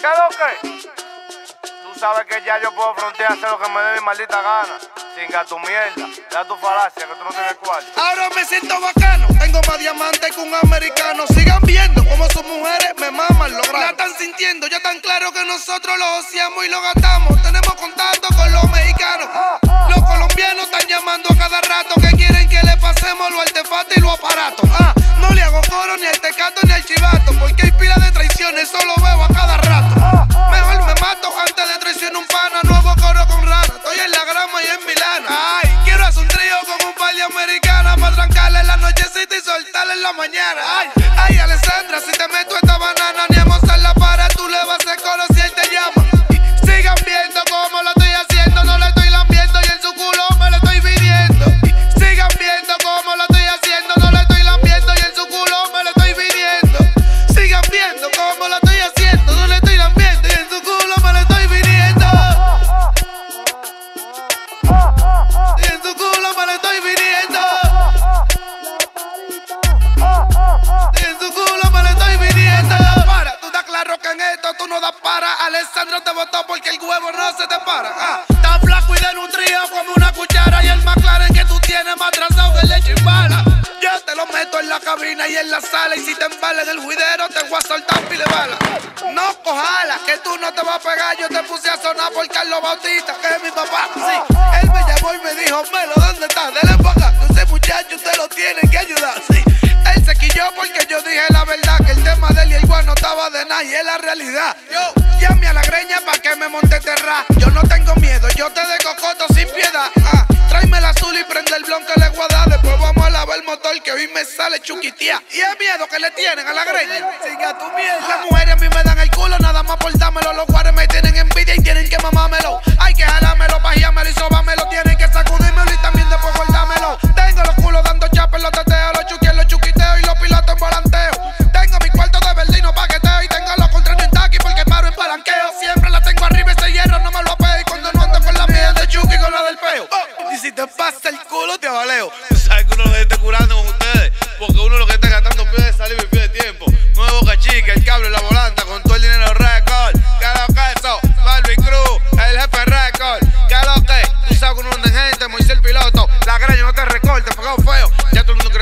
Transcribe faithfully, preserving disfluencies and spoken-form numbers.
¿Qué es lo que? Tú sabes que ya yo puedo frontear, hacer lo que me dé mi maldita gana. Singa tu mierda, da tu falacia, que tú no tienes cuál. Ahora me siento bacano, tengo más diamantes que un americano. Sigan viendo cómo sus mujeres me maman, lo la están sintiendo, ya tan claro que nosotros lo ociamos y lo gastamos. Tenemos contacto con los mexicanos. Los colombianos están llamando a cada rato que quieren que le pasemos los artefactos y los aparatos. Ah, no le hago coro ni al tecato ni al chivato, porque hay pila de traiciones, eso lo veo a cada rato. Mejor me mato antes de traicionar un pana, no hago coro con rana. Estoy en la grama y en Milana. Ay, quiero hacer un trío con un par de americanas para trancarle en la nochecita y soltarle en la mañana. Ay, ay, Alessandra, si te meto esta banana, ni a mostrar la para, tú le vas a hacer coro si él te llama. Y sigan viendo cómo lo estoy haciendo, no le estoy lambiendo y en su culo me lo estoy pidiendo. Y sigan viendo cómo lo estoy haciendo, no le estoy lambiendo y en su culo me lo estoy pidiendo. Sigan viendo cómo lo estoy haciendo, no le estoy lambiendo y en su culo me lo estoy pidiendo. Y en su culo me lo estoy pidiendo. Y en su culo me lo estoy pidiendo. Para, tú estás claro que en esto tú no das para. Alessandro te votó porque el huevo no se te para. Ah, está flaco y desnutrido como una cuchara. Y el McLaren que tú tienes más atrasado que leche y bala. Yo te lo meto en la cabina y en la sala. Y si te embales del juidero te voy a soltar pile bala. No cojala, que tú no te vas a pegar. Yo te puse a sonar por Carlos Bautista, que es mi papá. Sí, él me llamó y me dijo, Melo, ¿dónde estás? Dale pa' acá, ese muchacho usted lo tiene que ayudar. Sí, él se quilló porque yo dije la verdad, que el tema de él y el guano no estaba de nada y es la realidad. Yo llame a la greña pa' que me monte terra. Yo no tengo miedo, yo te de cocoto sin piedad. Ah, tráeme el azul y prende el blon que le voy a dar. Después vamos a lavar el motor que hoy me sale chuquitía. Y es miedo que le tienen a la greña. Siga tu mierda. Las mujeres a mí me dan el culo nada más por dármelo. Los guares me tienen envidia y tienen que mamármelo. Hay que jalármelo, pajeármelo y sobármelo. Tienen que sacudírmelo y también después guardármelo. Tengo los culos dando chapes, los teteos, los chuquis, los chuquiteos y los pilotos en volanteo. Tengo mi cuarto de verdino paqueteo y tengo los contrarios en taqui porque paro en palanqueo. Siempre la tengo arriba ese hierro, no me lo apeo. Y cuando no ando con la mía de chuki y con la del peo. Oh, y si te pasa el culo te avaleo. Sabes que uno lo esté curando con ustedes, porque uno lo que está gastando pie de saliva y pie de tiempo. No es Boca Chica, el cable, la volanta, con todo el dinero récord. Que lo que eso, Balvin Cruz, el jefe récord. Que lo que, tú sabes que uno anda en gente, Moisés el piloto. La greña no te recorte, porque es feo. Ya todo el mundo